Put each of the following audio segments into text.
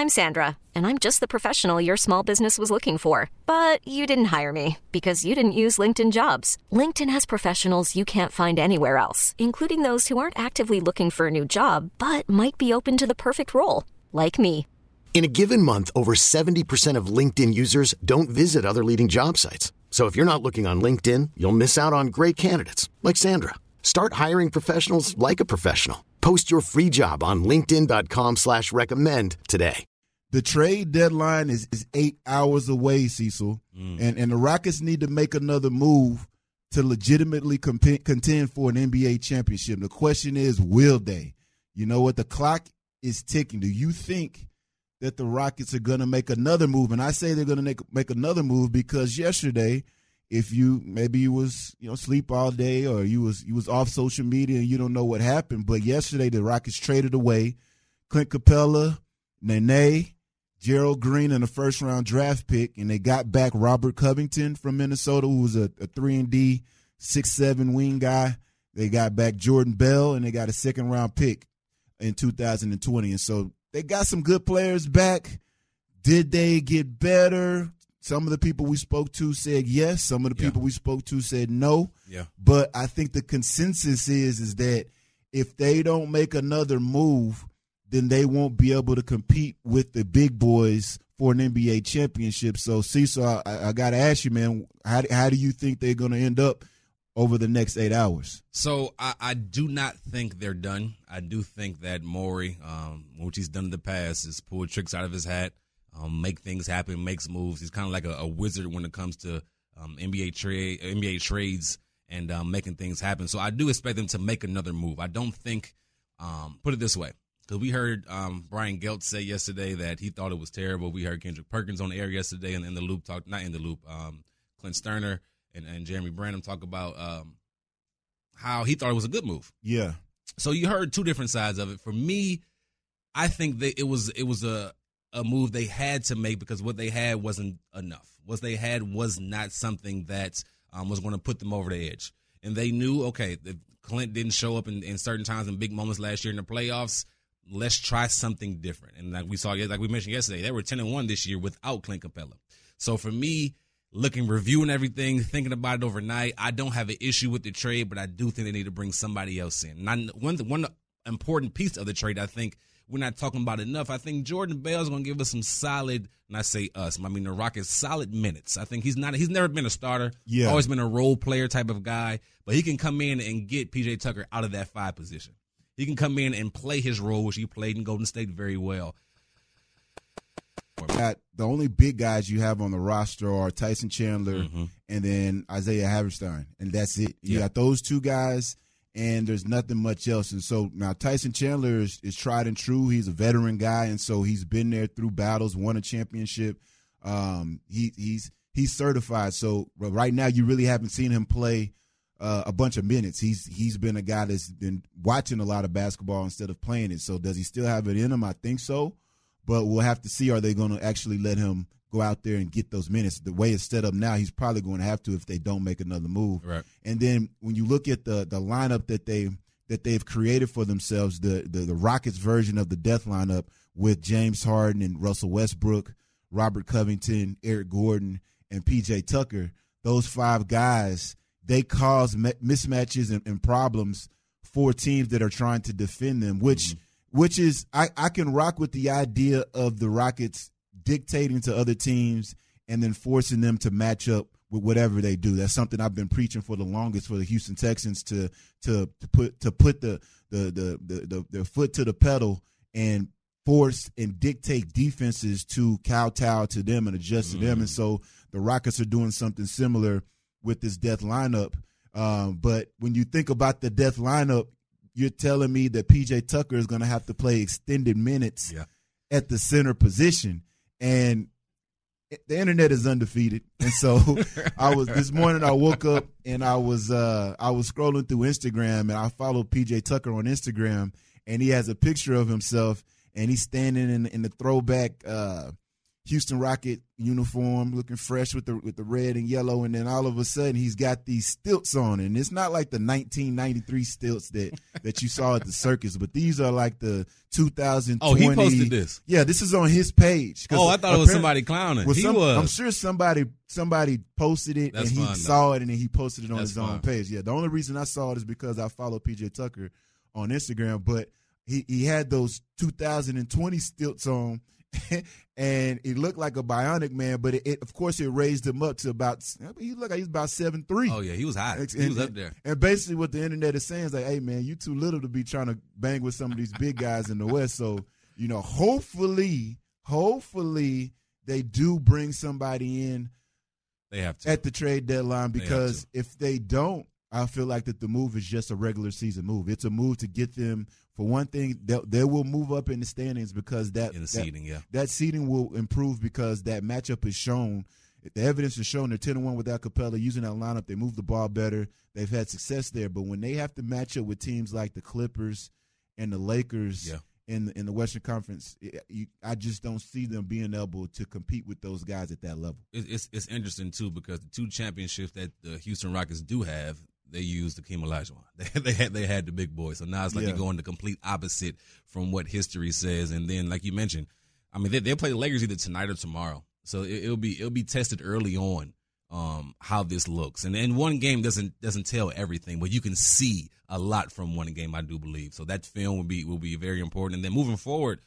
I'm Sandra, and I'm just the professional your small business was looking for. But you didn't hire me because you didn't use LinkedIn Jobs. LinkedIn has professionals you can't find anywhere else, including those who aren't actively looking for a new job, but might be open to the perfect role, like me. In a given month, over 70% of LinkedIn users don't visit other leading job sites. So if you're not looking on LinkedIn, you'll miss out on great candidates like Sandra. Start hiring professionals like a professional. Post your free job on linkedin.com/recommend today. The trade deadline is 8 hours away, Cecil, and the Rockets need to make another move to legitimately contend for an NBA championship. The question is, will they? You know what? The clock is ticking. Do you think that the Rockets are going to make another move? And I say they're going to make another move because yesterday, if you was sleep all day or you was off social media and you don't know what happened, but yesterday the Rockets traded away Clint Capella, Nene, Gerald Green, and a first-round draft pick, and they got back Robert Covington from Minnesota, who was a 3-and-D, 6'7" wing guy. They got back Jordan Bell, and they got a second-round pick in 2020. And so they got some good players back. Did they get better? Some of the people we spoke to said yes. Some of the people we spoke to said no. Yeah. But I think the consensus is that if they don't make another move, then they won't be able to compete with the big boys for an NBA championship. So, Cecil, I got to ask you, man, how do you think they're going to end up over the next 8 hours? So I do not think they're done. I do think that Morey, which he's done in the past, is pull tricks out of his hat. Make things happen, makes moves. He's kind of like a wizard when it comes to NBA trades and making things happen. So I do expect them to make another move. I don't think, put it this way, because we heard Brian Geltz say yesterday that he thought it was terrible. We heard Kendrick Perkins on the air yesterday and in the loop talk, not in the loop, Clint Sterner and Jeremy Branham talk about how he thought it was a good move. Yeah. So you heard two different sides of it. For me, I think that it was a move they had to make because what they had wasn't enough. What they had was not something that was going to put them over the edge. And they knew, okay, if Clint didn't show up in certain times in big moments last year in the playoffs, let's try something different. And like we mentioned yesterday, they were 10-1 this year without Clint Capella. So for me, reviewing everything, thinking about it overnight, I don't have an issue with the trade, but I do think they need to bring somebody else in. One important piece of the trade, I think, we're not talking about enough. I think Jordan Bell is going to give us some solid, and I say us, I mean the Rockets, solid minutes. I think he's never been a starter. Yeah. Always been a role player type of guy, but he can come in and get P.J. Tucker out of that 5 position. He can come in and play his role, which he played in Golden State very well. The only big guys you have on the roster are Tyson Chandler and then Isaiah Haverstein, and that's it. You got those two guys, and there's nothing much else. And so now Tyson Chandler is tried and true. He's a veteran guy, and so he's been there through battles, won a championship. He's certified. So right now you really haven't seen him play a bunch of minutes. He's been a guy that's been watching a lot of basketball instead of playing it. So does he still have it in him? I think so. But we'll have to see, are they going to actually let him go out there and get those minutes? The way it's set up now, he's probably going to have to if they don't make another move. Right. And then when you look at the lineup that they've created for themselves, the Rockets version of the death lineup with James Harden and Russell Westbrook, Robert Covington, Eric Gordon, and P.J. Tucker, those 5 guys, they cause mismatches and problems for teams that are trying to defend them, which is I can rock with the idea of the Rockets dictating to other teams and then forcing them to match up with whatever they do. That's something I've been preaching for the longest for the Houston Texans to put their foot to the pedal and force and dictate defenses to kowtow to them and adjust to them. And so the Rockets are doing something similar with this death lineup. But when you think about the death lineup, you're telling me that P.J. Tucker is going to have to play extended minutes at the center position. And the internet is undefeated. And so this morning I woke up and I was scrolling through Instagram, and I followed P.J. Tucker on Instagram, and he has a picture of himself, and he's standing in the throwback Houston Rocket uniform, looking fresh with the red and yellow, and then all of a sudden he's got these stilts on, and it's not like the 1993 stilts that you saw at the circus, but these are like the 2020. Oh, he posted this. Yeah, this is on his page. Oh, I thought it was somebody clowning. Well, I'm sure somebody posted it. That's and he fun, saw it, and then he posted it on That's his own fun. page. Yeah, the only reason I saw it is because I follow PJ Tucker on Instagram, but he had those 2020 stilts on. And he looked like a bionic man, but of course it raised him up to about, he looked like he's about 7'3". Oh, yeah, he was hot. He was up there. And basically what the internet is saying is like, hey, man, you too little to be trying to bang with some of these big guys in the West. So, hopefully they do bring somebody in They have to. at the trade deadline, because if they don't, I feel like that the move is just a regular season move. It's a move to get them, for one thing, they will move up in the standings because that seeding will improve, because that matchup is shown. The evidence is shown. They're 10-1 without Capella. Using that lineup, they move the ball better. They've had success there. But when they have to match up with teams like the Clippers and the Lakers in the Western Conference, I just don't see them being able to compete with those guys at that level. It's interesting, too, because the two championships that the Houston Rockets do have, they used Hakeem Olajuwon. They had the big boy. So now it's like you're going the complete opposite from what history says. And then, like you mentioned, I mean, they'll play the Lakers either tonight or tomorrow. So it'll be tested early on how this looks. And then one game doesn't tell everything, but you can see a lot from one game, I do believe. So that film will be very important. And then moving forward,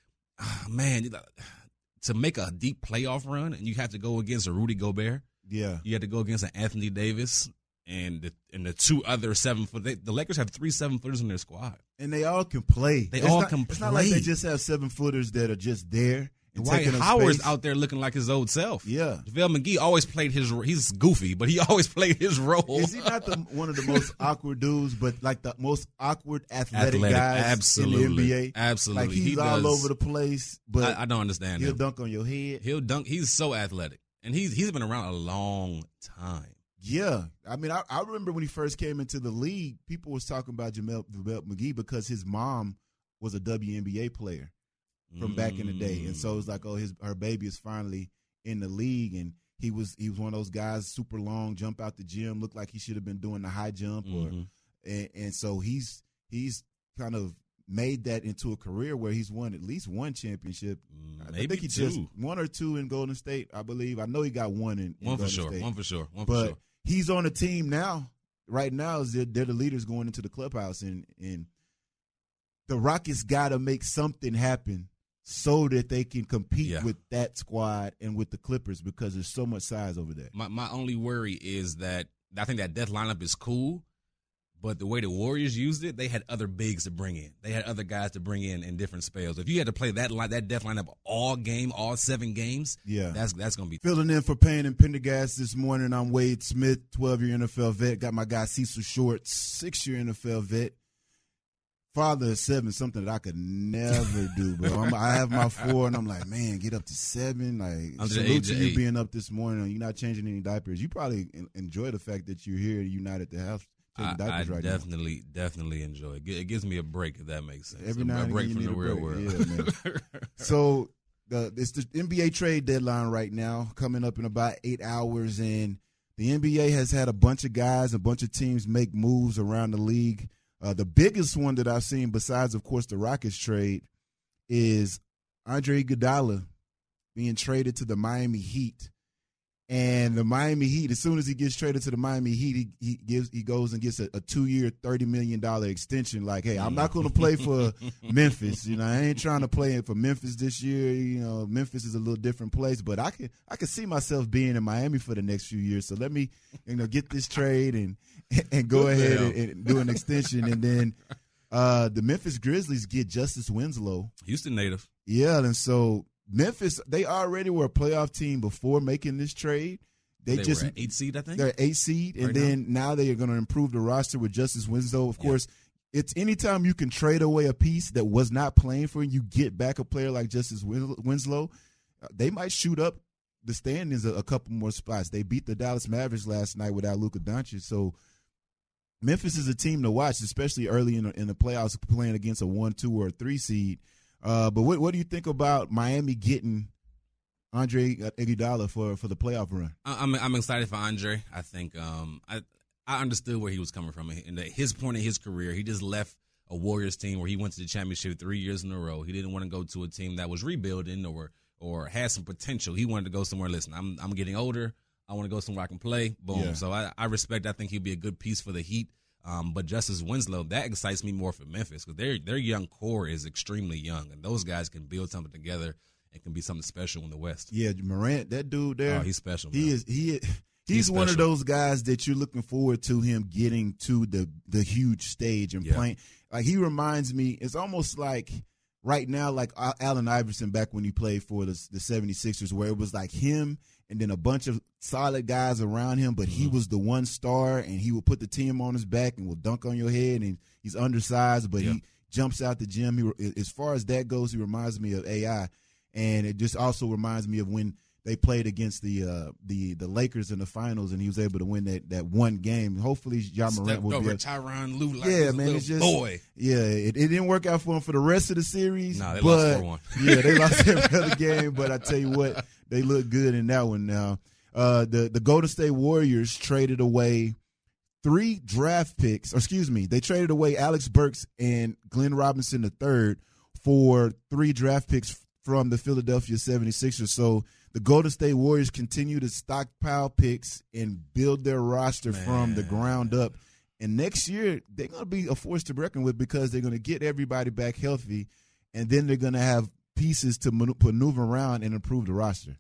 man, to make a deep playoff run, and you have to go against a Rudy Gobert. Yeah, you have to go against an Anthony Davis. And the two other 7-foot, the Lakers have 3 7-footers in their squad, and they all can play. It's not like they just have 7-footers that are just there. And Dwight Howard's out there looking like his old self. Yeah, JaVale McGee always played he's goofy, but he always played his role. Is he not one of the most awkward dudes, but like the most awkward athletic guys in the NBA? Absolutely, like he's all over the place. But I don't understand. He'll dunk on your head. He'll dunk. He's so athletic, and he's been around a long time. Yeah. I mean, I remember when he first came into the league, people was talking about JaVale McGee because his mom was a WNBA player from back in the day. And so it's like, her baby is finally in the league. And he was one of those guys, super long, jump out the gym, looked like he should have been doing the high jump. And so he's kind of made that into a career where he's won at least one championship. Maybe I think he just one or two in Golden State, I believe. I know he got one in Golden State. One for sure. He's on a team now. Right now, they're the leaders going into the clubhouse, and the Rockets got to make something happen so that they can compete with that squad and with the Clippers, because there's so much size over there. My only worry is that I think that death lineup is cool, but the way the Warriors used it, they had other bigs to bring in. They had other guys to bring in different spells. If you had to play that death lineup all 7 games, that's going to be. Filling in for Payne and Pendergast this morning, I'm Wade Smith, 12-year NFL vet. Got my guy Cecil Shorts, 6-year NFL vet. Father of 7, something that I could never do, bro. I have my 4, and I'm like, man, get up to 7. Like, salute to you being up this morning. You're not changing any diapers. You probably enjoy the fact that you're here and you're not at the house. I definitely enjoy it. It gives me a break, if that makes sense. Every now and break again, from the real world. Yeah, man. So it's the NBA trade deadline right now, coming up in about 8 hours, and the NBA has had a bunch of guys, a bunch of teams make moves around the league. The biggest one that I've seen, besides, of course, the Rockets trade, is Andre Iguodala being traded to the Miami Heat. And the Miami Heat, as soon as he gets traded to the Miami Heat, he goes and gets a 2-year, $30 million extension. Like, hey, I'm not going to play for Memphis. I ain't trying to play for Memphis this year. Memphis is a little different place, but I can see myself being in Miami for the next few years. So let me, get this trade and go ahead and do an extension. And then the Memphis Grizzlies get Justice Winslow, Houston native. Yeah, and so Memphis, they already were a playoff team before making this trade. They were an 8 seed, I think. They're 8 seed, and then now they are going to improve the roster with Justice Winslow. Of course, it's anytime you can trade away a piece that was not playing for you, get back a player like Justice Winslow, they might shoot up the standings a couple more spots. They beat the Dallas Mavericks last night without Luka Doncic, so Memphis is a team to watch, especially early in the playoffs, playing against a 1, 2, or 3 seed. But what do you think about Miami getting Andre Iguodala for the playoff run. I'm excited for Andre. I think I understood where he was coming from. And at his point in his career, he just left a Warriors team where he went to the championship 3 years in a row. He didn't want to go to a team that was rebuilding or had some potential. He wanted to go somewhere. Listen, I'm getting older. I want to go somewhere I can play. Boom. Yeah. So I respect. I think he'll be a good piece for the Heat. But Justice Winslow, that excites me more for Memphis because their young core is extremely young, and those guys can build something together. It can be something special in the West. Yeah, Morant, that dude there. Oh, he's special. Man. He's one of those guys that you're looking forward to him getting to the huge stage and playing. Like, he reminds me, it's almost like right now, like Allen Iverson back when he played for the 76ers, where it was like him and then a bunch of solid guys around him, but he was the one star, and he would put the team on his back and will dunk on your head, and he's undersized, but he jumps out the gym. As far as that goes, he reminds me of AI, and it just also reminds me of when they played against the Lakers in the finals, and he was able to win that one game. Hopefully, Ja Morant will be Tyronn Lue like a little boy. Yeah, it didn't work out for him for the rest of the series. No, they lost 4-1. Yeah, they lost every other game. But I tell you what, they look good in that one now. The Golden State Warriors traded away 3 draft picks. They traded away Alex Burks and Glenn Robinson III for 3 draft picks from the Philadelphia 76ers. So the Golden State Warriors continue to stockpile picks and build their roster from the ground up. And next year, they're going to be a force to reckon with because they're going to get everybody back healthy, and then they're going to have pieces to maneuver around and improve the roster.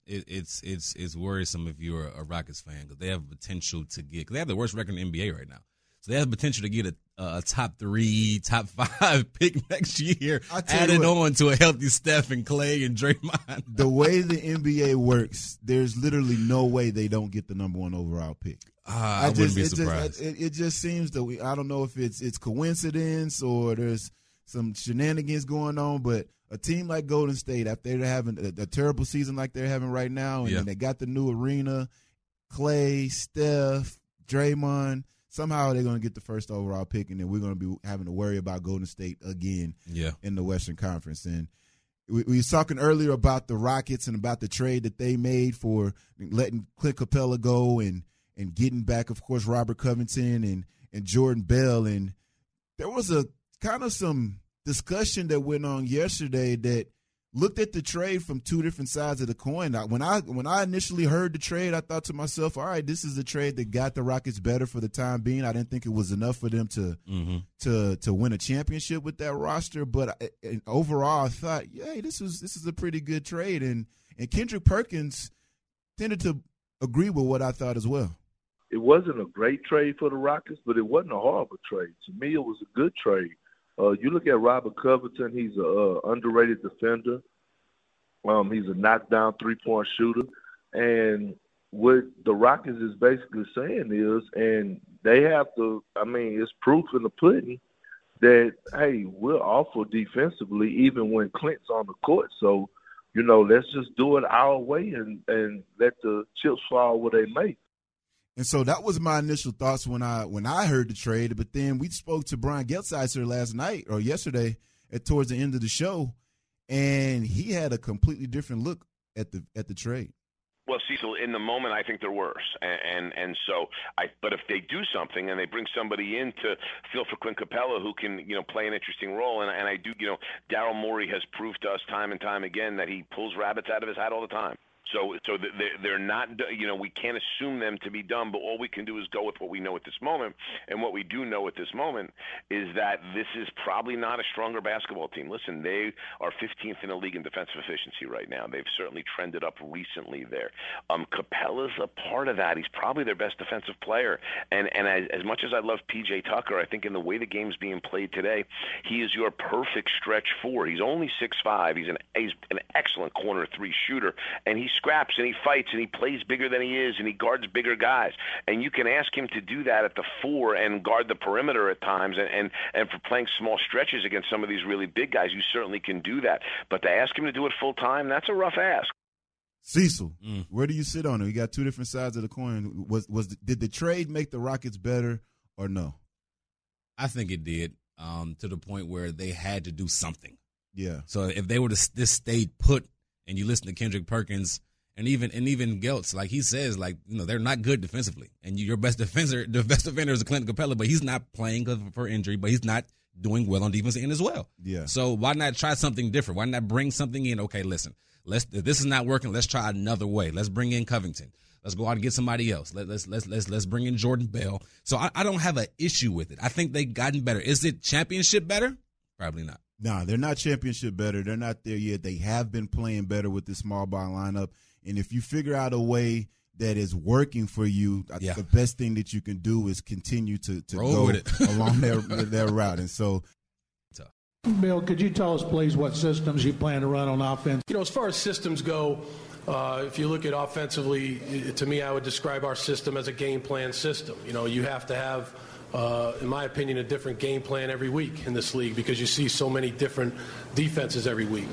It's worrisome if you're a Rockets fan because they have potential to get – because they have the worst record in the NBA right now. So they have the potential to get a top 3, top 5 pick next year, added on to a healthy Steph and Clay and Draymond. The way the NBA works, there's literally no way they don't get the number 1 overall pick. I wouldn't be surprised. It just seems that I don't know if it's coincidence or there's some shenanigans going on, but a team like Golden State, after they're having a terrible season like they're having right now, and then they got the new arena, Clay, Steph, Draymond, somehow they're going to get the first overall pick, and then we're going to be having to worry about Golden State again in the Western Conference. And we were talking earlier about the Rockets and about the trade that they made for letting Clint Capella go and getting back, of course, Robert Covington and Jordan Bell. And there was a kind of some discussion that went on yesterday that looked at the trade from 2 different sides of the coin. When I initially heard the trade, I thought to myself, all right, this is a trade that got the Rockets better for the time being. I didn't think it was enough for them to win a championship with that roster. But overall, I thought, hey, this is a pretty good trade. And Kendrick Perkins tended to agree with what I thought as well. It wasn't a great trade for the Rockets, but it wasn't a horrible trade. To me, it was a good trade. You look at Robert Covington, he's an underrated defender. He's a knockdown three-point shooter. And what the Rockets is basically saying is, and they have to, it's proof in the pudding that, hey, we're awful defensively even when Clint's on the court. So, let's just do it our way and let the chips fall where they may. And so that was my initial thoughts when I heard the trade. But then we spoke to Brian Gelsizer last night or yesterday towards the end of the show, and he had a completely different look at the trade. Well, Cecil, in the moment, I think they're worse, and so but if they do something and they bring somebody in to fill for Clint Capella, who can play an interesting role, and I do Daryl Morey has proved to us time and time again that he pulls rabbits out of his hat all the time. So they're not, we can't assume them to be done, but all we can do is go with what we know at this moment. And what we do know at this moment is that this is probably not a stronger basketball team. Listen, they are 15th in the league in defensive efficiency right now. They've certainly trended up recently there. Capella's a part of that. He's probably their best defensive player. And as much as I love P.J. Tucker, I think in the way the game's being played today, he is your perfect stretch 4. He's only 6'5". He's an excellent corner 3 shooter, and he scraps and he fights and he plays bigger than he is and he guards bigger guys. And you can ask him to do that at the 4 and guard the perimeter at times and for playing small stretches against some of these really big guys, you certainly can do that. But to ask him to do it full time, that's a rough ask. Cecil, where do you sit on it? We got 2 different sides of the coin. Did the trade make the Rockets better or no? I think it did, to the point where they had to do something. Yeah. So if they were to just stay put, and you listen to Kendrick Perkins And even Geltz, like he says, like, you know, they're not good defensively. And your best defender is Clint Capella, but he's not playing for injury, but he's not doing well on defense end as well. Yeah. So why not try something different? Why not bring something in? Okay, listen, if this is not working, let's try another way. Let's bring in Covington. Let's go out and get somebody else. Let's bring in Jordan Bell. So I don't have an issue with it. I think they've gotten better. Is it championship better? Probably not. No, they're not championship better. They're not there yet. They have been playing better with this small ball lineup. And if you figure out a way that is working for you, the best thing that you can do is continue to go with it. Along their route. And so, Bill, could you tell us, please, what systems you plan to run on offense? You know, as far as systems go, if you look at offensively, to me, I would describe our system as a game plan system. You know, you have to have, in my opinion, a different game plan every week in this league because you see so many different defenses every week.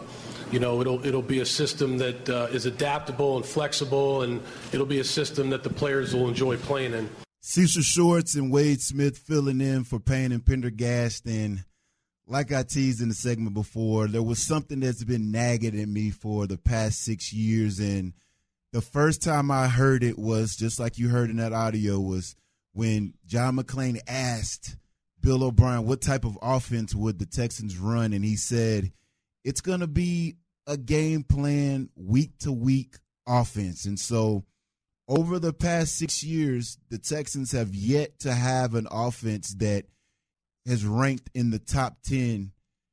You know, it'll be a system that is adaptable and flexible, and it'll be a system that the players will enjoy playing in. Cecil Shorts and Wade Smith filling in for Payne and Pendergast. And like I teased in the segment before, there was something that's been nagging at me for the past 6 years. And the first time I heard it was, just like you heard in that audio, was when John McClain asked Bill O'Brien what type of offense would the Texans run. And he said, it's going to be a game plan week-to-week offense. And so over the past 6 years, the Texans have yet to have an offense that has ranked in the top 10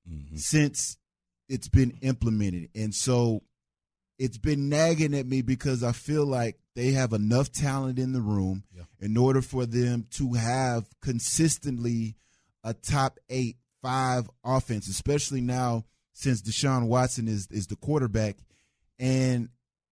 since it's been implemented. And so it's been nagging at me because I feel like they have enough talent in the room in order for them to have consistently a top 8-5 offense, especially now since Deshaun Watson is the quarterback. And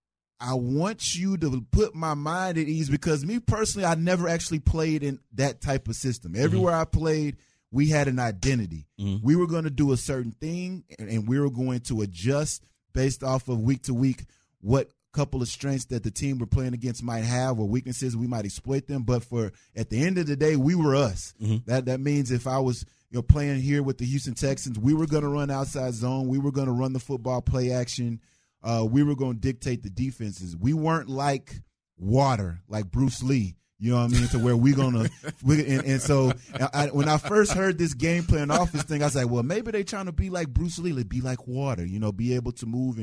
I want you to put my mind at ease because me personally, I never actually played in that type of system. Everywhere I played, we had an identity. We were going to do a certain thing, and we were going to adjust based off of week to week what couple of strengths that the team we're playing against might have or weaknesses, we might exploit them. But at the end of the day, we were us. That means if I was playing here with the Houston Texans, we were going to run outside zone. We were going to run the football play action. We were going to dictate the defenses. We weren't like water, like Bruce Lee. You know what I mean? To where we're going to – and so when I first heard this game plan offense thing, I was like, well, maybe they're trying to be like Bruce Lee, be like water, be able to move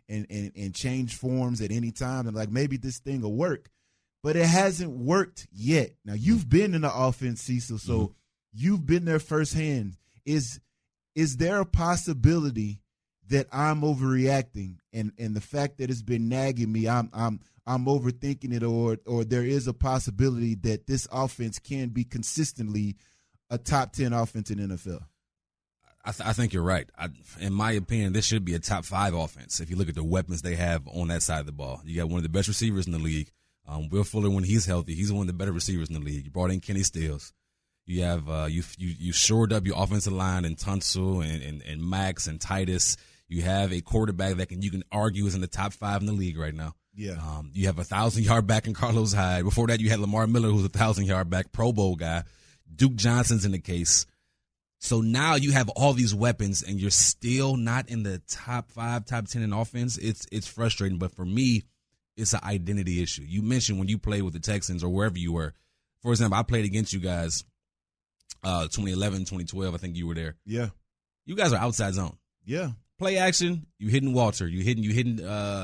and change forms at any time. And, like, maybe this thing will work. But it hasn't worked yet. Now, you've been in the offense, Cecil, so you've been there firsthand. Is there a possibility that I'm overreacting and the fact that it's been nagging me, I'm overthinking it, or there is a possibility that this offense can be consistently a top 10 offense in the NFL? I think you're right. In my opinion, this should be a top 5 offense. If you look at the weapons they have on that side of the ball, you got one of the best receivers in the league. Will Fuller, when he's healthy, he's one of the better receivers in the league. You brought in Kenny Stills. You have you shored up your offensive line in Tunsil and Max and Titus. You have a quarterback that you can argue is in the top 5 in the league right now. Yeah. You have a 1,000-yard back in Carlos Hyde. Before that, you had Lamar Miller, who's a 1,000-yard back, Pro Bowl guy. Duke Johnson's in the case. So now you have all these weapons, and you're still not in the top 5, top 10 in offense. It's frustrating, but for me, it's an identity issue. You mentioned when you played with the Texans or wherever you were. For example, I played against you guys 2011, 2012. I think you were there. Yeah. You guys are outside zone. Yeah. Play action, you hitting Walter. You hitting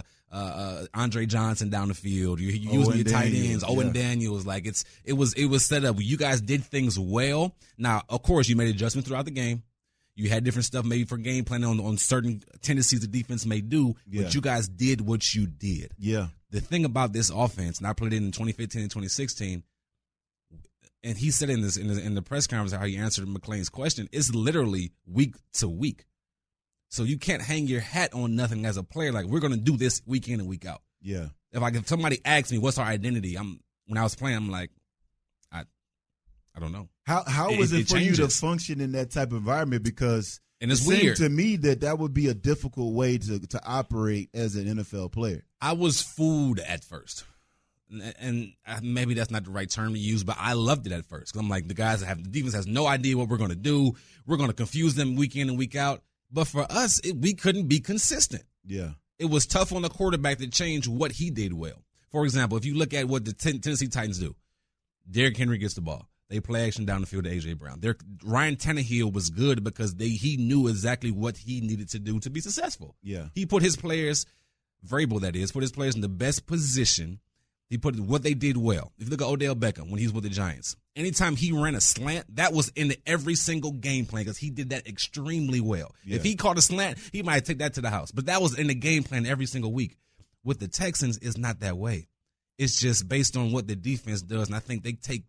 Andre Johnson down the field. You using your tight ends, Owen Daniels. Like it was set up. You guys did things well. Now, of course, you made adjustments throughout the game. You had different stuff maybe for game planning on certain tendencies the defense may do, but you guys did what you did. Yeah. The thing about this offense, and I played it in 2015 and 2016, and he said in the press conference how he answered McClain's question, it's literally week to week. So you can't hang your hat on nothing as a player. Like, we're going to do this week in and week out. Yeah. If somebody asks me what's our identity, when I was playing, I'm like, I don't know. How was it for you to function in that type of environment? Because and it's it seemed weird to me that would be a difficult way to operate as an NFL player. I was fooled at first. And maybe that's not the right term to use, but I loved it at first. Because I'm like, the defense has no idea what we're going to do. We're going to confuse them week in and week out. But for us, we couldn't be consistent. Yeah. it was tough on the quarterback to change what he did well. For example, if you look at what the Tennessee Titans do, Derrick Henry gets the ball. They play action down the field to A.J. Brown. Ryan Tannehill was good because he knew exactly what he needed to do to be successful. Yeah. He put his players, Vrabel that is, put his players in the best position. He put what they did well. If you look at Odell Beckham when he was with the Giants, anytime he ran a slant, that was in every single game plan because he did that extremely well. Yeah. If he caught a slant, he might take that to the house. But that was in the game plan every single week. With the Texans, it's not that way. It's just based on what the defense does, and I think they take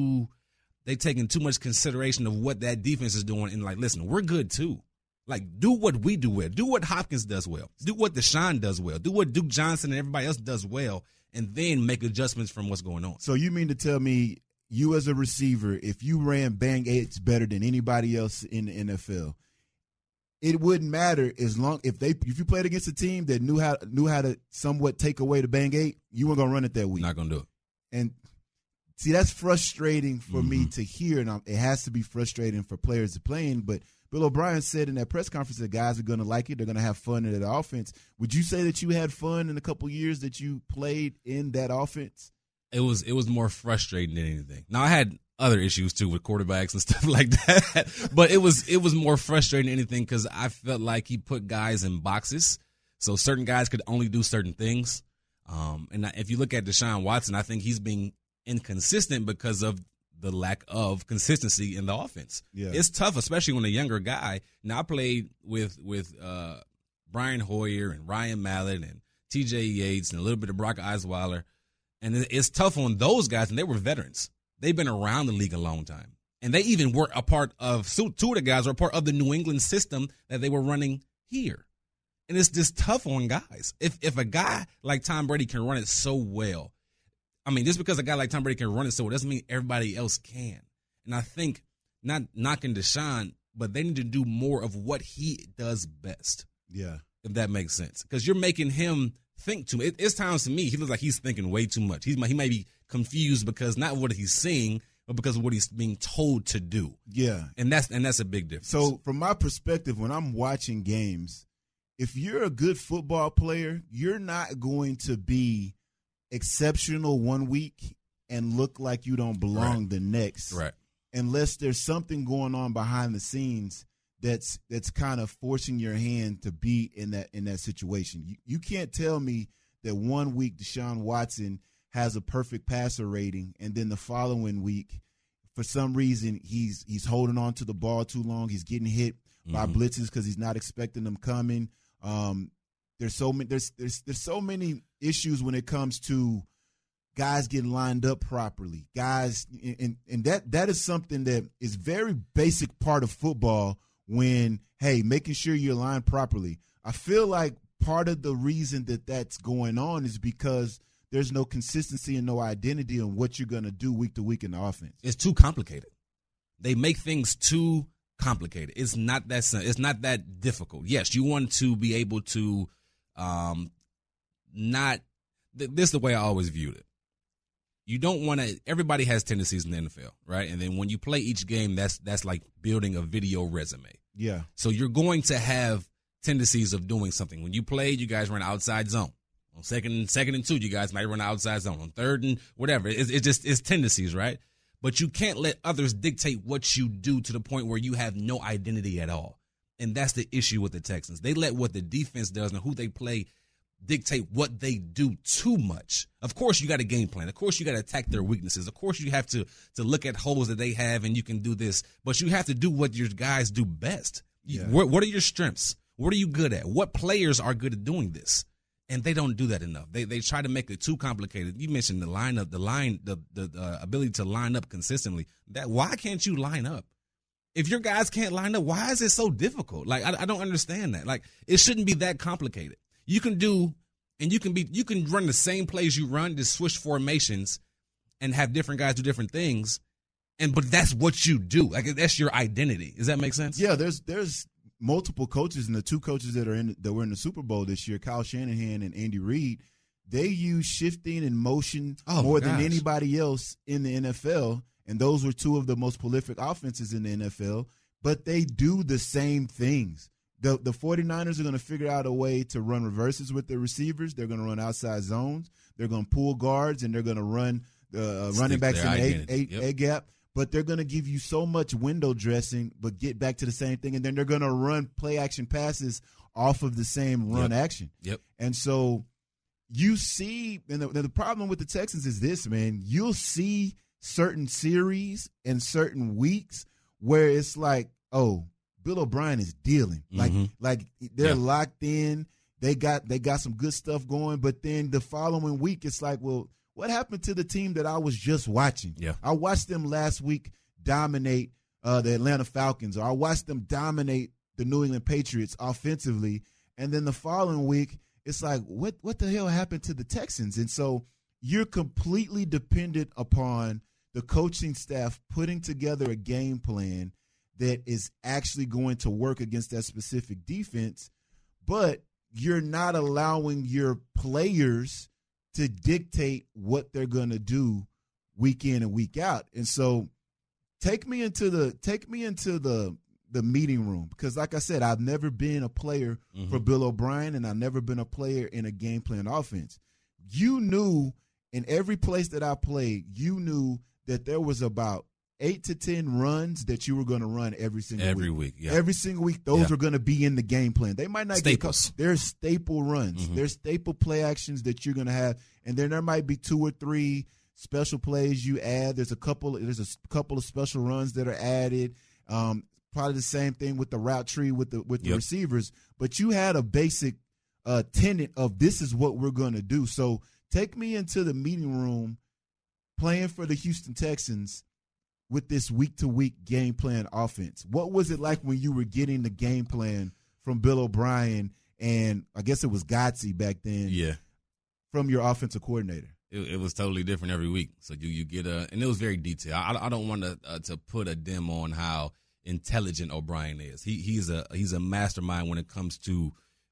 in too much consideration of what that defense is doing. And like, listen, we're good too. Like, do what we do well. Do what Hopkins does well. Do what Deshaun does well. Do what Duke Johnson and everybody else does well, and then make adjustments from what's going on. So you mean to tell me, you as a receiver, if you ran bang 8s better than anybody else in the NFL, it wouldn't matter as long if you played against a team that knew how to somewhat take away the bang 8, you weren't gonna run it that week. Not gonna do it. And see, that's frustrating for me to hear, and it has to be frustrating for players to playing. But Bill O'Brien said in that press conference that guys are going to like it. They're going to have fun in that offense. Would you say that you had fun in a couple years that you played in that offense? It was more frustrating than anything. Now, I had other issues, too, with quarterbacks and stuff like that. But it was more frustrating than anything because I felt like he put guys in boxes. So certain guys could only do certain things. And if you look at Deshaun Watson, I think he's being inconsistent because of the lack of consistency in the offense. Yeah. It's tough, especially when a younger guy. Now, I played with Brian Hoyer and Ryan Mallett and T.J. Yates and a little bit of Brock Osweiler. And it's tough on those guys, and they were veterans. They've been around the league a long time. And they even were a part of, two of the guys were a part of the New England system that they were running here. And it's just tough on guys. If a guy like Tom Brady can run it so well, I mean, just because a guy like Tom Brady can run it so well doesn't mean everybody else can. And I think, not knocking Deshaun, but they need to do more of what he does best. Yeah. If that makes sense. Because you're making him think too much. It's times to me, he looks like he's thinking way too much. He may be confused because not what he's seeing, but because of what he's being told to do. Yeah. And that's a big difference. So from my perspective, when I'm watching games, if you're a good football player, you're not going to be exceptional one week and look like you don't belong the next. Right. Unless there's something going on behind the scenes that's kind of forcing your hand to be in that situation. You can't tell me that 1 week Deshaun Watson has a perfect passer rating and then the following week for some reason he's holding on to the ball too long, he's getting hit by blitzes because he's not expecting them coming. There's so many issues when it comes to guys getting lined up properly. Guys, and that is something that is very basic part of football when, hey, making sure you're lined properly. I feel like part of the reason that that's going on is because there's no consistency and no identity on what you're going to do week to week in the offense. It's too complicated. They make things too complicated. It's not that simple. It's not that difficult. Yes, you want to be able to this is the way I always viewed it. You don't want to – everybody has tendencies in the NFL, right? And then when you play each game, that's like building a video resume. Yeah. So you're going to have tendencies of doing something. When you play, you guys run outside zone. On second and 2, you guys might run outside zone. On third and whatever. It's tendencies, right? But you can't let others dictate what you do to the point where you have no identity at all. And that's the issue with the Texans. They let what the defense does and who they play dictate what they do too much. Of course, you got a game plan. Of course, you got to attack their weaknesses. Of course, you have to look at holes that they have and you can do this. But you have to do what your guys do best. Yeah. What are your strengths? What are you good at? What players are good at doing this? And they don't do that enough. They try to make it too complicated. You mentioned the lineup, the ability to line up consistently. Why can't you line up? If your guys can't line up, why is it so difficult? Like I don't understand that. Like it shouldn't be that complicated. You can run the same plays you run, just switch formations, and have different guys do different things. But that's what you do. Like that's your identity. Does that make sense? Yeah. There's multiple coaches, and the two coaches that were in the Super Bowl this year, Kyle Shanahan and Andy Reid, they use shifting and motion more than anybody else in the NFL. And those were two of the most prolific offenses in the NFL. But they do the same things. The 49ers are going to figure out a way to run reverses with their receivers. They're going to run outside zones. They're going to pull guards, and they're going to run running backs in the A gap. But they're going to give you so much window dressing, but get back to the same thing. And then they're going to run play action passes off of the same run action. Yep. And so you see, and the problem with the Texans is this, man. You'll see certain series and certain weeks where it's like, oh, Bill O'Brien is dealing. Like they're locked in. They got some good stuff going. But then the following week, it's like, well, what happened to the team that I was just watching? Yeah. I watched them last week dominate the Atlanta Falcons, or I watched them dominate the New England Patriots offensively, and then the following week, it's like, what the hell happened to the Texans? And so you're completely dependent upon the coaching staff putting together a game plan that is actually going to work against that specific defense, but you're not allowing your players to dictate what they're going to do week in and week out. And so take me into the meeting room, because like I said, I've never been a player for Bill O'Brien, and I've never been a player in a game plan offense. You knew in every place that I played, you knew that there was about 8 to 10 runs that you were going to run every single week. Yeah. Every single week, those are going to be in the game plan. They might not Staples. They're staple runs. They're staple play actions that you're going to have, and then there might be 2 or 3 special plays you add. There's a couple of special runs that are added. Probably the same thing with the route tree with the receivers. But you had a basic tenet of this is what we're going to do. So take me into the meeting room playing for the Houston Texans with this week-to-week game plan offense. What was it like when you were getting the game plan from Bill O'Brien, and I guess it was Gotze back then, from your offensive coordinator? It was totally different every week. So you get and it was very detailed. I don't want to put a dim on how intelligent O'Brien is. He's a mastermind when it comes to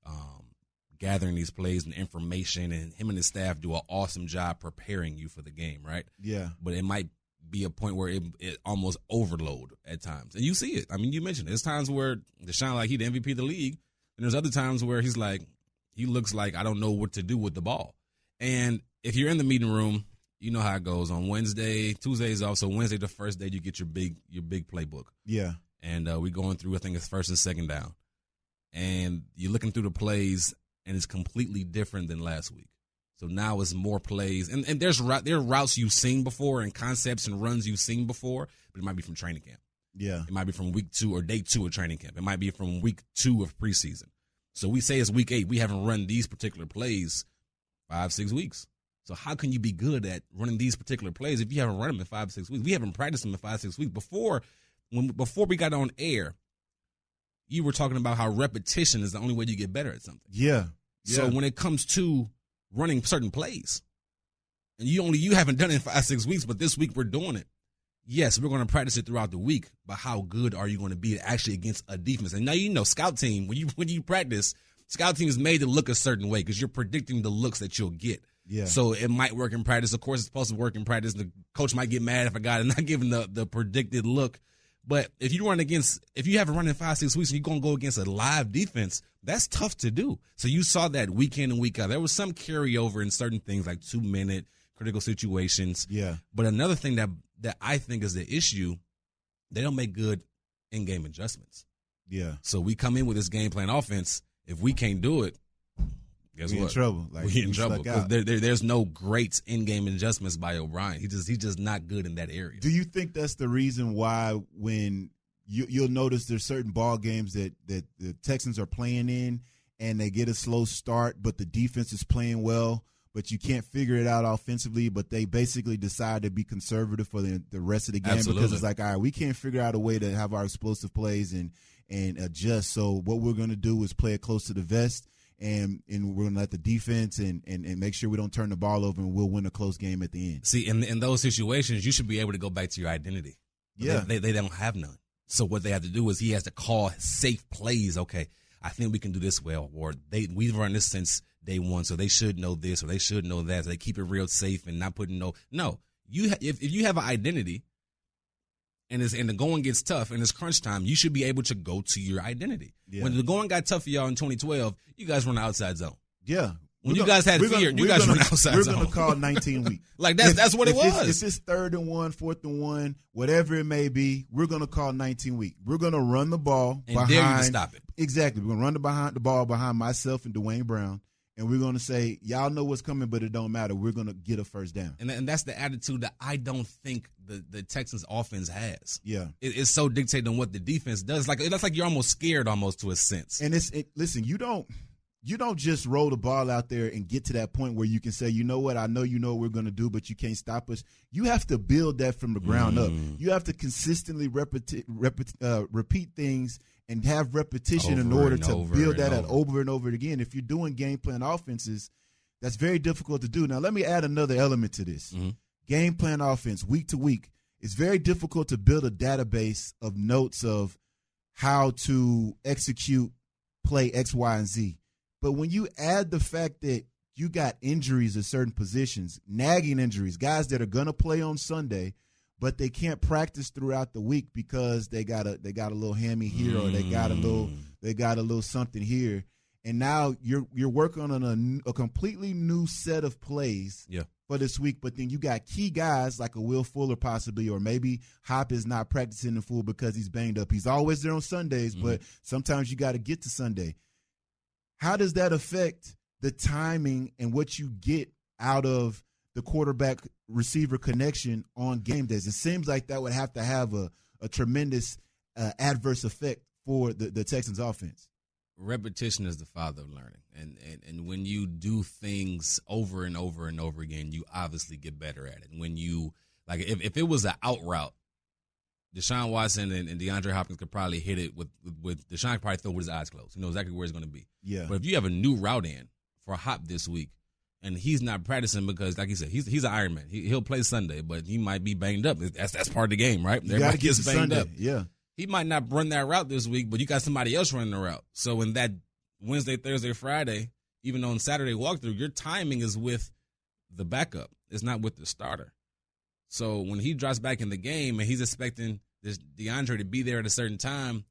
gathering these plays and information, and him and his staff do an awesome job preparing you for the game, right? Yeah. But it might be a point where it almost overload at times. And you see it. I mean, you mentioned it. There's times where Deshaun, like, he the MVP of the league, and there's other times where he looks like I don't know what to do with the ball. And if you're in the meeting room, you know how it goes. On Wednesday, Tuesday's off, so Wednesday the first day you get your big playbook. Yeah. And we're going through, I think it's first and second down. And you're looking through the plays, and it's completely different than last week. So now it's more plays. And there are routes you've seen before and concepts and runs you've seen before, but it might be from training camp. Yeah. It might be from week 2 or day 2 of training camp. It might be from week 2 of preseason. So we say it's week 8. We haven't run these particular plays 5-6 weeks. So how can you be good at running these particular plays if you haven't run them in 5-6 weeks? We haven't practiced them in 5-6 weeks. Before we got on air, you were talking about how repetition is the only way you get better at something. Yeah. So when it comes to running certain plays, and you haven't done it in 5-6 weeks, but this week we're doing it. Yes, we're going to practice it throughout the week, but how good are you going to be actually against a defense? And now scout team, when you practice, scout team is made to look a certain way because you're predicting the looks that you'll get. Yeah. So it might work in practice. Of course, it's supposed to work in practice. The coach might get mad if a guy is not giving the predicted look. But if you haven't run in 5-6 weeks and you're going to go against a live defense, that's tough to do. So you saw that week in and week out. There was some carryover in certain things like 2-minute critical situations. Yeah. But another thing that I think is the issue, they don't make good in-game adjustments. Yeah. So we come in with this game plan offense. If we can't do it, guess what? In trouble. We're in trouble. There's no great in-game adjustments by O'Brien. He's just not good in that area. Do you think that's the reason why when you'll notice there's certain ball games that the Texans are playing in and they get a slow start, but the defense is playing well, but you can't figure it out offensively, but they basically decide to be conservative for the rest of the game? Absolutely. Because it's like, all right, we can't figure out a way to have our explosive plays and adjust. So what we're going to do is play it close to the vest. And we're going to let the defense and make sure we don't turn the ball over, and we'll win a close game at the end. See, in those situations, you should be able to go back to your identity. Yeah. They don't have none. So what they have to do is he has to call safe plays. Okay, I think we can do this well, or we've run this since day one, so they should know this or they should know that. So they keep it real safe and not putting no. If you have an identity and the going gets tough and it's crunch time, you should be able to go to your identity. Yeah. When the going got tough for y'all in 2012, you guys run the outside zone. Yeah. When you guys had fear, you guys run the outside zone. We're going to call 19 week. Like that's what it was. If it's 3rd and 1, 4th and 1, whatever it may be, we're going to call 19 week. We're going to run the ball and behind. dare you to stop it. Exactly. We're going to run the ball behind myself and Dwayne Brown. And we're going to say, y'all know what's coming, but it don't matter. We're going to get a first down. And that's the attitude that I don't think the Texans offense has. Yeah. It's so dictated on what the defense does. That's like you're almost scared almost to a sense. And listen, you don't just roll the ball out there and get to that point where you can say, you know what, I know you know what we're going to do, but you can't stop us. You have to build that from the ground up. You have to consistently repeat things and have repetition in order to build that out over and over again. If you're doing game plan offenses, that's very difficult to do. Now, let me add another element to this. Mm-hmm. Game plan offense, week to week, it's very difficult to build a database of notes of how to execute play X, Y, and Z. But when you add the fact that you got injuries at certain positions, nagging injuries, guys that are going to play on Sunday, but they can't practice throughout the week because they got a little hammy here or they got a little something here, and now you're working on a completely new set of plays for this week. But then you got key guys like a Will Fuller possibly, or maybe Hop is not practicing in full because he's banged up. He's always there on Sundays, but sometimes you got to get to Sunday. How does that affect the timing and what you get out of the quarterback-receiver connection on game days? It seems like that would have to have a tremendous adverse effect for the Texans' offense. Repetition is the father of learning. And when you do things over and over and over again, you obviously get better at it. And when you – like if it was an out route, Deshaun Watson and DeAndre Hopkins could probably hit it with Deshaun could probably throw with his eyes closed. He knows exactly where it's going to be. Yeah. But if you have a new route in for Hop this week and he's not practicing because, like you said, he's an Iron Man. He'll play Sunday, but he might be banged up. That's part of the game, right? You got to get banged Sunday. Up. Yeah. He might not run that route this week, but you got somebody else running the route. So in that Wednesday, Thursday, Friday, even on Saturday walkthrough, your timing is with the backup. It's not with the starter. So when he drops back in the game and he's expecting this DeAndre to be there at a certain time,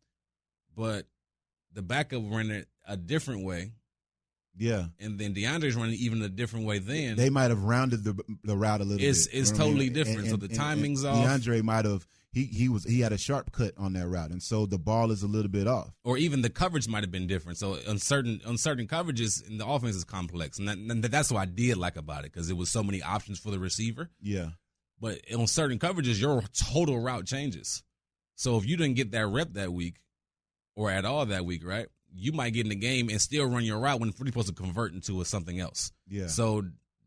but the backup running it a different way. Yeah. And then DeAndre's running even a different way then. They might have rounded the route a little bit. It's totally different. So the timing's off. DeAndre might have he had a sharp cut on that route, and so the ball is a little bit off. Or even the coverage might have been different. So on certain coverages, and the offense is complex, and that's what I did like about it because it was so many options for the receiver. Yeah. But on certain coverages, your total route changes. So if you didn't get that rep that week or at all that week, right, you might get in the game and still run your route when it's supposed to convert into something else. Yeah. So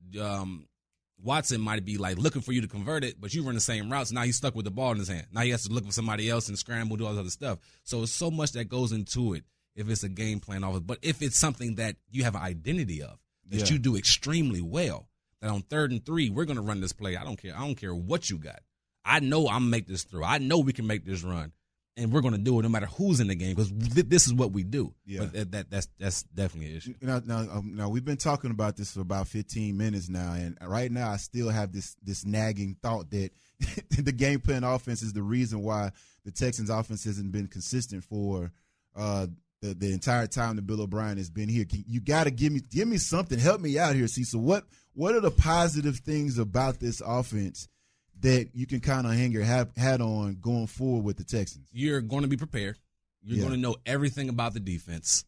Watson might be like looking for you to convert it, but you run the same routes. Now he's stuck with the ball in his hand. Now he has to look for somebody else and scramble, do all this other stuff. So it's so much that goes into it if it's a game plan off. But if it's something that you have an identity of, that you do extremely well, that on 3rd and 3, we're going to run this play. I don't care what you got. I know I'm going to make this through. I know we can make this run. And we're going to do it no matter who's in the game because this is what we do. Yeah. But that's definitely an issue. Now, we've been talking about this for about 15 minutes now, and right now I still have this nagging thought that the game plan offense is the reason why the Texans offense hasn't been consistent for the entire time that Bill O'Brien has been here. You got to give me something. Help me out here, Cecil. What are the positive things about this offense that you can kind of hang your hat on going forward with the Texans? You're going to be prepared. You're going to know everything about the defense.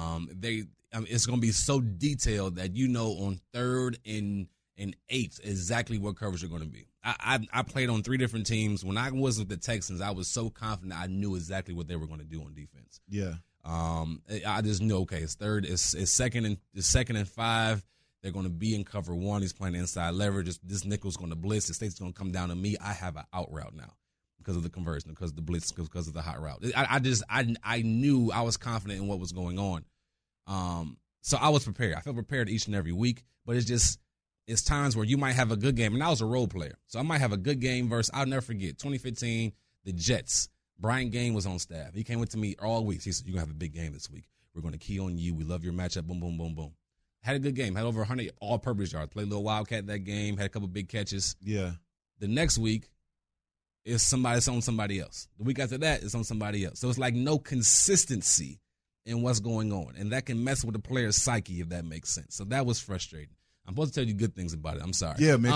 It's going to be so detailed that you know on 3rd and 8th exactly what coverage you're going to be. I played on 3 different teams. When I was with the Texans, I was so confident I knew exactly what they were going to do on defense. Yeah. I just knew, okay, it's 3rd, it's 2nd and 5. They're going to be in cover 1. He's playing inside leverage. This nickel's going to blitz. The state's going to come down to me. I have an out route now because of the conversion, because of the blitz, because of the hot route. I knew I was confident in what was going on. So I was prepared. I felt prepared each and every week. But it's times where you might have a good game. And I was a role player. So I might have a good game versus, I'll never forget, 2015, the Jets. Brian Gaine was on staff. He came with to me all week. He said, you're going to have a big game this week. We're going to key on you. We love your matchup. Boom, boom, boom, boom. Had a good game. Had over 100 all-purpose yards. Played a little Wildcat that game. Had a couple big catches. Yeah. The next week, it's on somebody else. The week after that, it's on somebody else. So it's like no consistency in what's going on. And that can mess with the player's psyche, if that makes sense. So that was frustrating. I'm supposed to tell you good things about it. I'm sorry. Yeah, man.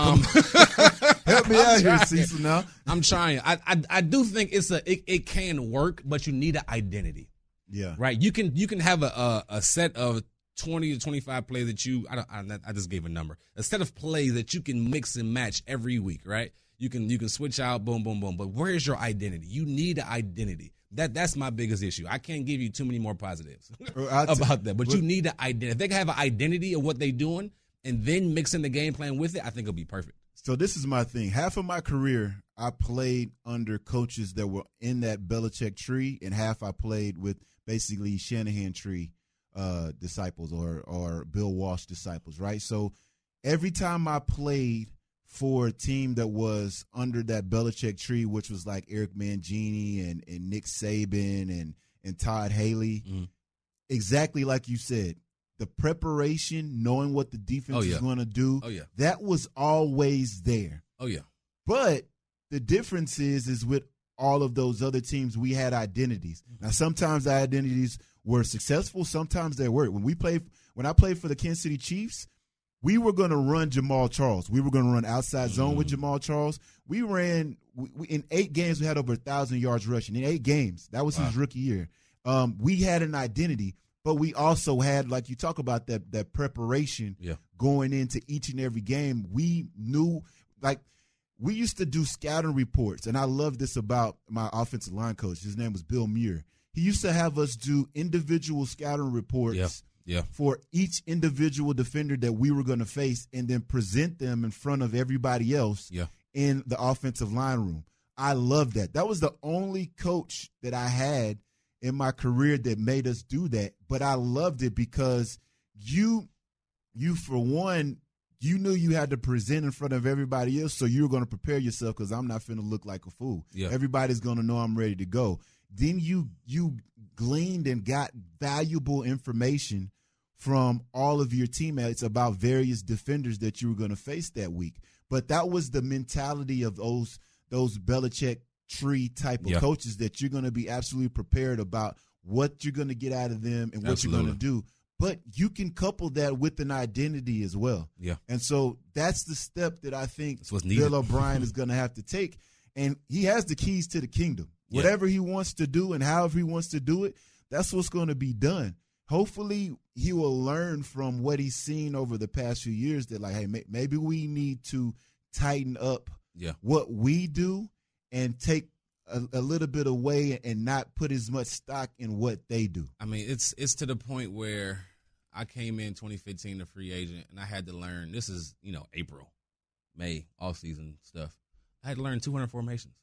Help me out here, Cecil, now. I'm trying. I do think it can work, but you need an identity. Yeah. Right? You can have a set of 20 to 25 plays that I just gave a number. A set of plays that you can mix and match every week, right? You can switch out, boom, boom, boom. But where is your identity? You need an identity. That's my biggest issue. I can't give you too many more positives about that. But you need an identity. If they can have an identity of what they're doing and then mix in the game plan with it, I think it'll be perfect. So this is my thing. Half of my career, I played under coaches that were in that Belichick tree, and half I played with basically Shanahan tree disciples or Bill Walsh disciples, right? So every time I played for a team that was under that Belichick tree, which was like Eric Mangini and Nick Saban and Todd Haley, exactly like you said, the preparation, knowing what the defense is going to do, that was always there. Oh, yeah. But the difference is with all of those other teams, we had identities. Now, sometimes our identities were successful. Sometimes they weren't. When I played for the Kansas City Chiefs, we were going to run Jamal Charles. We were going to run outside zone with Jamal Charles. We ran in 8 games. We had over 1,000 yards rushing in 8 games. That was his rookie year. We had an identity, but we also had, like you talk about, that preparation going into each and every game. We knew, like, we used to do scouting reports, and I love this about my offensive line coach. His name was Bill Muir. He used to have us do individual scouting reports for each individual defender that we were going to face and then present them in front of everybody else in the offensive line room. I love that. That was the only coach that I had in my career that made us do that, but I loved it because you for one, you knew you had to present in front of everybody else, so you were going to prepare yourself because I'm not finna look like a fool. Everybody's going to know I'm ready to go. Then you gleaned and got valuable information from all of your teammates about various defenders that you were going to face that week. But that was the mentality of those Belichick tree type of coaches, that you're going to be absolutely prepared about what you're going to get out of them and what you're going to do. But you can couple that with an identity as well. Yeah. And so that's the step that I think Bill O'Brien is going to have to take. And he has the keys to the kingdom. Whatever he wants to do and however he wants to do it, that's what's going to be done. Hopefully he will learn from what he's seen over the past few years that, like, hey, maybe we need to tighten up what we do and take a little bit away and not put as much stock in what they do. I mean, it's to the point where I came in 2015 a free agent, and I had to learn, this is, April, May, off-season stuff. I had to learn 200 formations.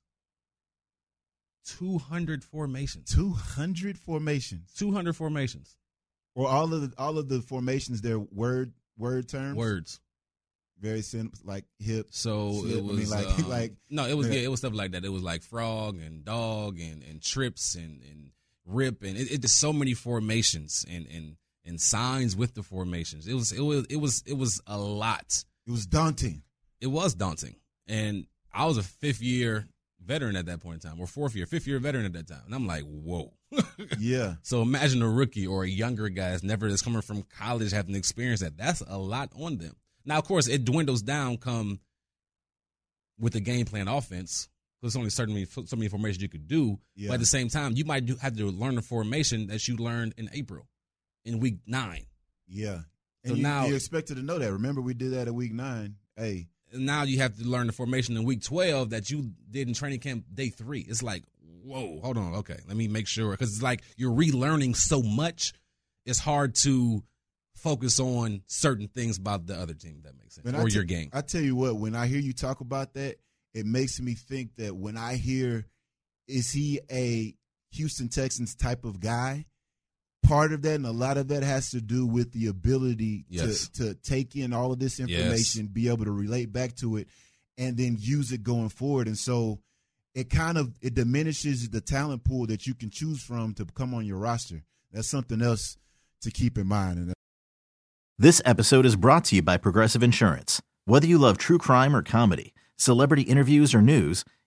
200 formations. 200 formations. 200 formations. Or all of the formations, they're word terms? Words. Very simple, like hip. So slip. It was it was stuff like that. It was like frog and dog and trips and rip, and it just so many formations and signs with the formations. It was a lot. It was daunting. It was daunting. And I was a 5th-year veteran at that point in time, or 5th-year veteran at that time. And I'm like, whoa. Yeah. So imagine a rookie or a younger guy that's coming from college having to experience that. That's a lot on them. Now, of course, it dwindles down come with the game plan offense. There's only so many formations you could do. Yeah. But at the same time, you might have to learn a formation that you learned in April, in week 9. Yeah. And so now you're expected to know that. Remember, we did that at week 9. Hey. Now you have to learn the formation in week 12 that you did in training camp day 3. It's like, whoa, hold on. Okay, let me make sure. Because it's like you're relearning so much, it's hard to focus on certain things about the other team, if that makes sense, or your game. I tell you what, when I hear you talk about that, it makes me think that when I hear, is he a Houston Texans type of guy, part of that and a lot of that has to do with the ability to take in all of this information, be able to relate back to it, and then use it going forward. And so it diminishes the talent pool that you can choose from to come on your roster. That's something else to keep in mind. This episode is brought to you by Progressive Insurance. Whether you love true crime or comedy, celebrity interviews or news,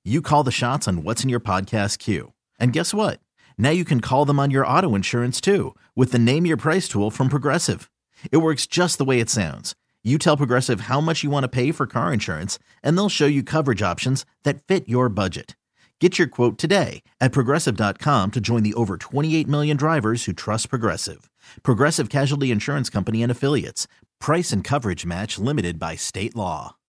You call the shots on what's in your podcast queue. And guess what? Now you can call them on your auto insurance too with the Name Your Price tool from Progressive. It works just the way it sounds. You tell Progressive how much you want to pay for car insurance, and they'll show you coverage options that fit your budget. Get your quote today at Progressive.com to join the over 28 million drivers who trust Progressive. Progressive Casualty Insurance Company and Affiliates. Price and coverage match limited by state law.